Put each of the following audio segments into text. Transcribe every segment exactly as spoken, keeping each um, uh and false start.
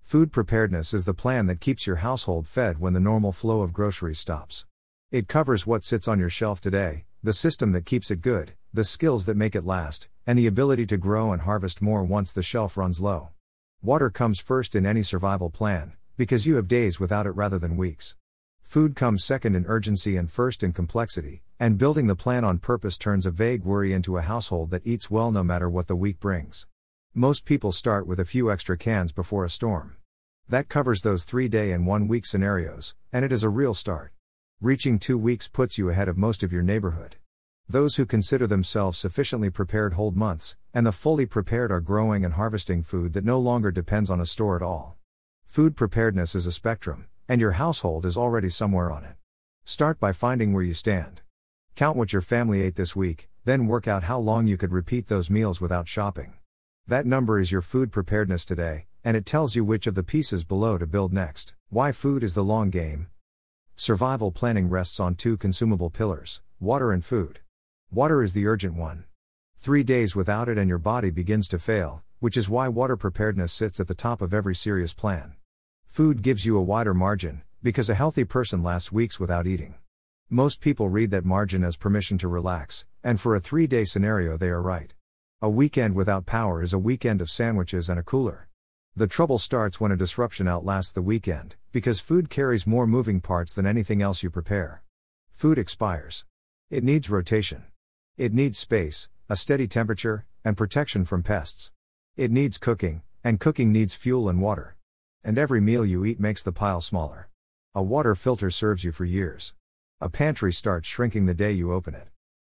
Food preparedness is the plan that keeps your household fed when the normal flow of groceries stops. It covers what sits on your shelf today, the system that keeps it good, the skills that make it last, and the ability to grow and harvest more once the shelf runs low. Water comes first in any survival plan, because you have days without it rather than weeks. Food comes second in urgency and first in complexity, and building the plan on purpose turns a vague worry into a household that eats well no matter what the week brings. Most people start with a few extra cans before a storm. That covers those three-day and one-week scenarios, and it is a real start. Reaching two weeks puts you ahead of most of your neighborhood. Those who consider themselves sufficiently prepared hold months, and the fully prepared are growing and harvesting food that no longer depends on a store at all. Food preparedness is a spectrum, and your household is already somewhere on it. Start by finding where you stand. Count what your family ate this week, then work out how long you could repeat those meals without shopping. That number is your food preparedness today, and it tells you which of the pieces below to build next. Why food is the long game. Survival planning rests on two consumable pillars, water and food. Water is the urgent one. Three days without it and your body begins to fail, which is why water preparedness sits at the top of every serious plan. Food gives you a wider margin, because a healthy person lasts weeks without eating. Most people read that margin as permission to relax, and for a three-day scenario they are right. A weekend without power is a weekend of sandwiches and a cooler. The trouble starts when a disruption outlasts the weekend, because food carries more moving parts than anything else you prepare. Food expires. It needs rotation. It needs space, a steady temperature, and protection from pests. It needs cooking, and cooking needs fuel and water. And every meal you eat makes the pile smaller. A water filter serves you for years. A pantry starts shrinking the day you open it.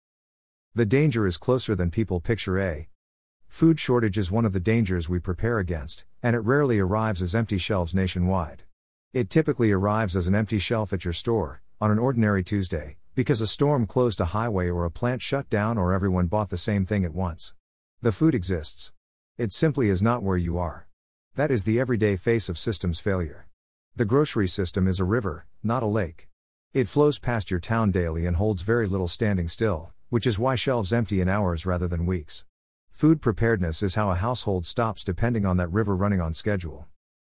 The danger is closer than people picture. A food shortage is one of the dangers we prepare against, and it rarely arrives as empty shelves nationwide. It typically arrives as an empty shelf at your store, on an ordinary Tuesday, because a storm closed a highway or a plant shut down or everyone bought the same thing at once. The food exists. It simply is not where you are. That is the everyday face of systems failure. The grocery system is a river, not a lake. It flows past your town daily and holds very little standing still, which is why shelves empty in hours rather than weeks. Food preparedness is how a household stops depending on that river running on schedule.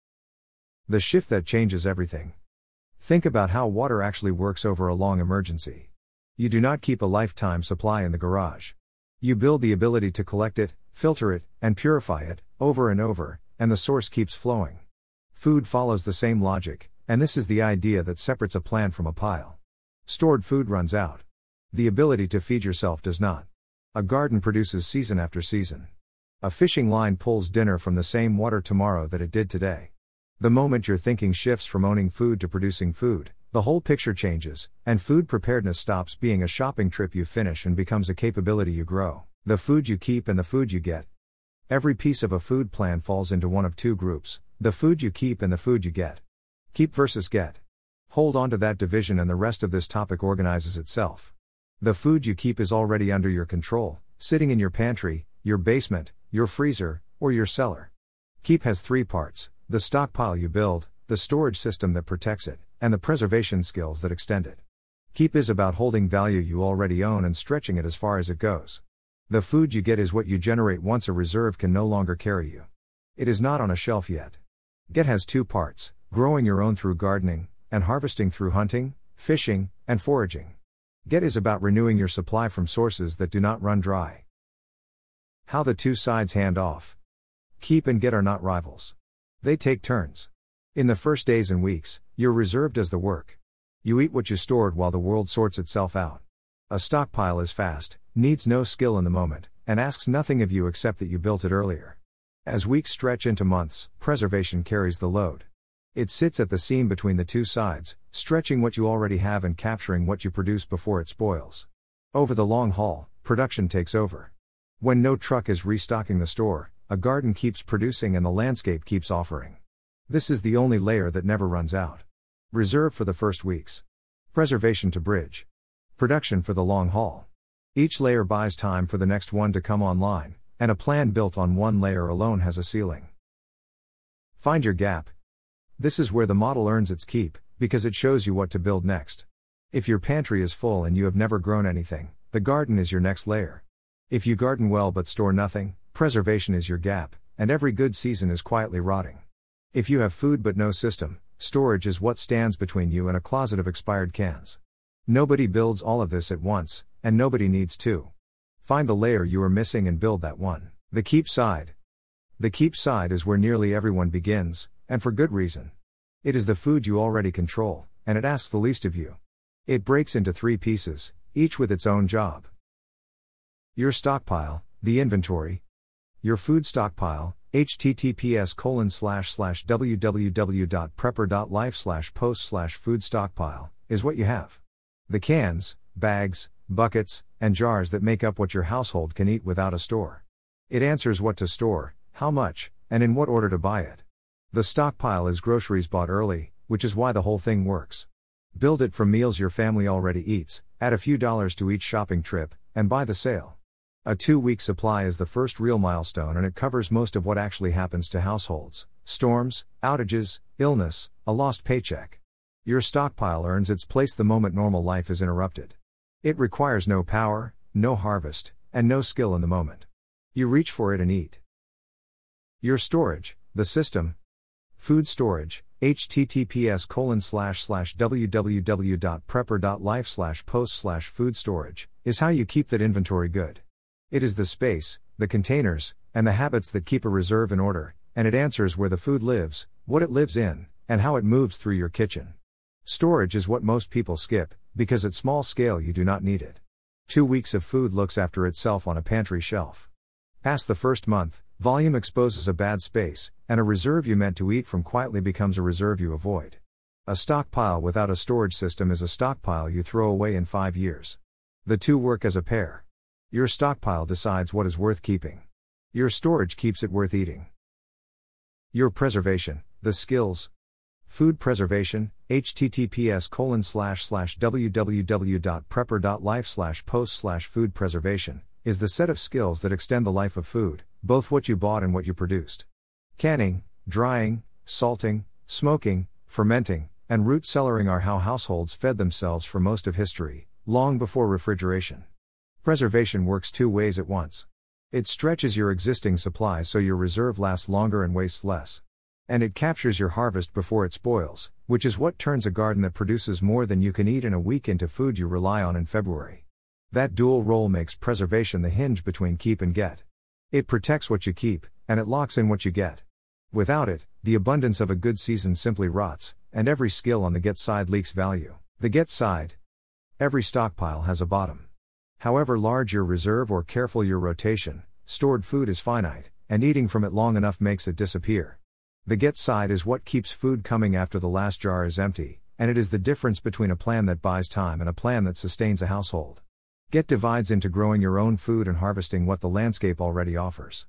The shift that changes everything. Think about how water actually works over a long emergency. You do not keep a lifetime supply in the garage. You build the ability to collect it, filter it, and purify it, over and over, and the source keeps flowing. Food follows the same logic, and this is the idea that separates a plant from a pile. Stored food runs out. The ability to feed yourself does not. A garden produces season after season. A fishing line pulls dinner from the same water tomorrow that it did today. The moment your thinking shifts from owning food to producing food, the whole picture changes, and food preparedness stops being a shopping trip you finish and becomes a capability you grow, the food you keep and the food you get. Every piece of a food plan falls into one of two groups, the food you keep and the food you get. Keep versus get. Hold on to that division and the rest of this topic organizes itself. The food you keep is already under your control, sitting in your pantry, your basement, your freezer, or your cellar. Keep has three parts: the stockpile you build, the storage system that protects it, and the preservation skills that extend it. Keep is about holding value you already own and stretching it as far as it goes. The food you get is what you generate once a reserve can no longer carry you. It is not on a shelf yet. Get has two parts: growing your own through gardening, and harvesting through hunting, fishing, and foraging. Get is about renewing your supply from sources that do not run dry. How the two sides hand off. Keep and get are not rivals. They take turns. In the first days and weeks, your reserve does the work. You eat what you stored while the world sorts itself out. A stockpile is fast, needs no skill in the moment, and asks nothing of you except that you built it earlier. As weeks stretch into months, preservation carries the load. It sits at the seam between the two sides, stretching what you already have and capturing what you produce before it spoils. Over the long haul, production takes over. When no truck is restocking the store, a garden keeps producing and the landscape keeps offering. This is the only layer that never runs out. Reserve for the first weeks. Preservation to bridge. Production for the long haul. Each layer buys time for the next one to come online, and a plan built on one layer alone has a ceiling. Find your gap. This is where the model earns its keep, because it shows you what to build next. If your pantry is full and you have never grown anything, the garden is your next layer. If you garden well but store nothing, preservation is your gap, and every good season is quietly rotting. If you have food but no system, storage is what stands between you and a closet of expired cans. Nobody builds all of this at once, and nobody needs to. Find the layer you are missing and build that one. The keep side. The keep side is where nearly everyone begins, and for good reason. It is the food you already control, and it asks the least of you. It breaks into three pieces, each with its own job. Your stockpile, the inventory. Your food stockpile, https colon slash slash www.prepper.life slash post slash food stockpile, is what you have. The cans, bags, buckets, and jars that make up what your household can eat without a store. It answers what to store, how much, and in what order to buy it. The stockpile is groceries bought early, which is why the whole thing works. Build it from meals your family already eats, add a few dollars to each shopping trip, and buy the sale. A two-week supply is the first real milestone, and it covers most of what actually happens to households: storms, outages, illness, a lost paycheck. Your stockpile earns its place the moment normal life is interrupted. It requires no power, no harvest, and no skill in the moment. You reach for it and eat. Your storage, the system. Food storage, https colon slash slash www.prepper.life slash post slash food storage, is how you keep that inventory good. It is the space, the containers, and the habits that keep a reserve in order, and it answers where the food lives, what it lives in, and how it moves through your kitchen. Storage is what most people skip, because at small scale you do not need it. Two weeks of food looks after itself on a pantry shelf. Past the first month, volume exposes a bad space, and a reserve you meant to eat from quietly becomes a reserve you avoid. A stockpile without a storage system is a stockpile you throw away in five years. The two work as a pair. Your stockpile decides what is worth keeping. Your storage keeps it worth eating. Your preservation, the skills. Food preservation, https colon slash slash www.prepper.life slash post slash food preservation, is the set of skills that extend the life of food, both what you bought and what you produced. Canning, drying, salting, smoking, fermenting, and root cellaring are how households fed themselves for most of history, long before refrigeration. Preservation works two ways at once. It stretches your existing supply so your reserve lasts longer and wastes less. And it captures your harvest before it spoils, which is what turns a garden that produces more than you can eat in a week into food you rely on in February. That dual role makes preservation the hinge between keep and get. It protects what you keep, and it locks in what you get. Without it, the abundance of a good season simply rots, and every skill on the get side leaks value. The get side. Every stockpile has a bottom. However large your reserve or careful your rotation, stored food is finite, and eating from it long enough makes it disappear. The get side is what keeps food coming after the last jar is empty, and it is the difference between a plan that buys time and a plan that sustains a household. Get divides into growing your own food and harvesting what the landscape already offers.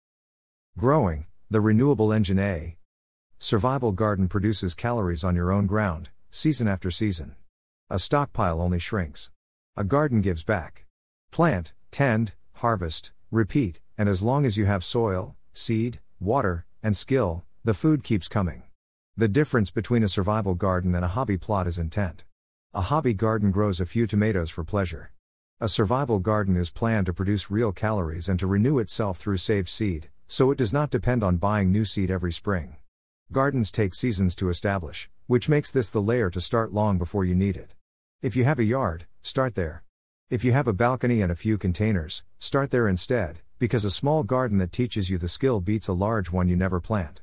Growing, the renewable engine. A survival garden produces calories on your own ground, season after season. A stockpile only shrinks. A garden gives back. Plant, tend, harvest, repeat, and as long as you have soil, seed, water, and skill, the food keeps coming. The difference between a survival garden and a hobby plot is intent. A hobby garden grows a few tomatoes for pleasure. A survival garden is planned to produce real calories and to renew itself through saved seed, so it does not depend on buying new seed every spring. Gardens take seasons to establish, which makes this the layer to start long before you need it. If you have a yard, start there. If you have a balcony and a few containers, start there instead, because a small garden that teaches you the skill beats a large one you never plant.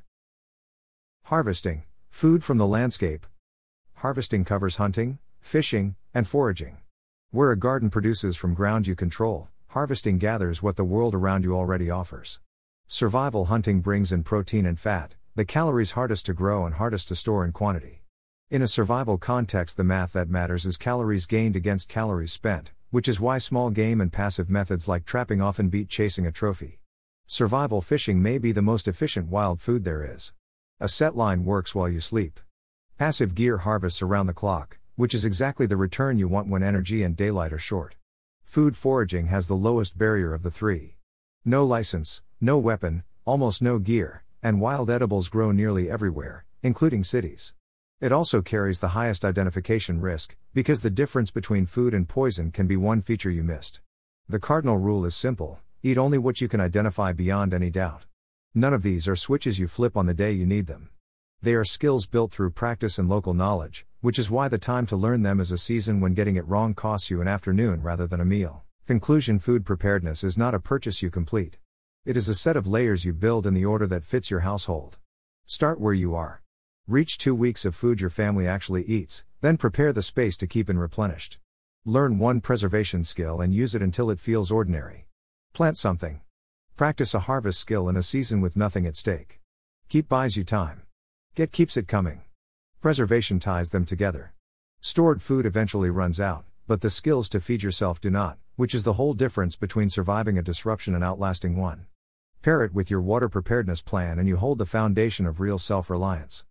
Harvesting, food from the landscape. Harvesting covers hunting, fishing, and foraging. Where a garden produces from ground you control, harvesting gathers what the world around you already offers. Survival hunting brings in protein and fat, the calories hardest to grow and hardest to store in quantity. In a survival context, the math that matters is calories gained against calories spent, which is why small game and passive methods like trapping often beat chasing a trophy. Survival fishing may be the most efficient wild food there is. A set line works while you sleep. Passive gear harvests around the clock, which is exactly the return you want when energy and daylight are short. Food foraging has the lowest barrier of the three. No license, no weapon, almost no gear, and wild edibles grow nearly everywhere, including cities. It also carries the highest identification risk, because the difference between food and poison can be one feature you missed. The cardinal rule is simple: eat only what you can identify beyond any doubt. None of these are switches you flip on the day you need them. They are skills built through practice and local knowledge, which is why the time to learn them is a season when getting it wrong costs you an afternoon rather than a meal. Conclusion: food preparedness is not a purchase you complete. It is a set of layers you build in the order that fits your household. Start where you are. Reach two weeks of food your family actually eats, then prepare the space to keep and replenished. Learn one preservation skill and use it until it feels ordinary. Plant something. Practice a harvest skill in a season with nothing at stake. Keep buys you time. Get keeps it coming. Preservation ties them together. Stored food eventually runs out, but the skills to feed yourself do not, which is the whole difference between surviving a disruption and outlasting one. Pair it with your water preparedness plan and you hold the foundation of real self-reliance.